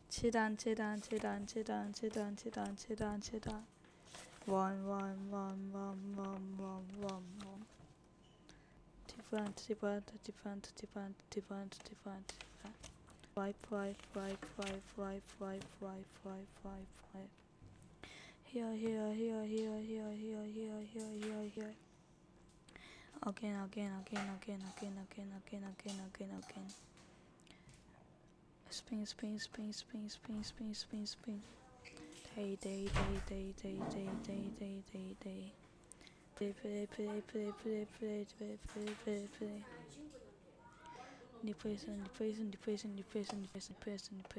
치단 치단 치단 치단 치단 치단 치단 치단 one different different different different different different five here here here here here here here here here here again again again again again again again again again again spin spin spin spin spin spin spin spin day day day day day day day day day day play play play play play play play play play play depression depression depression depression depression depression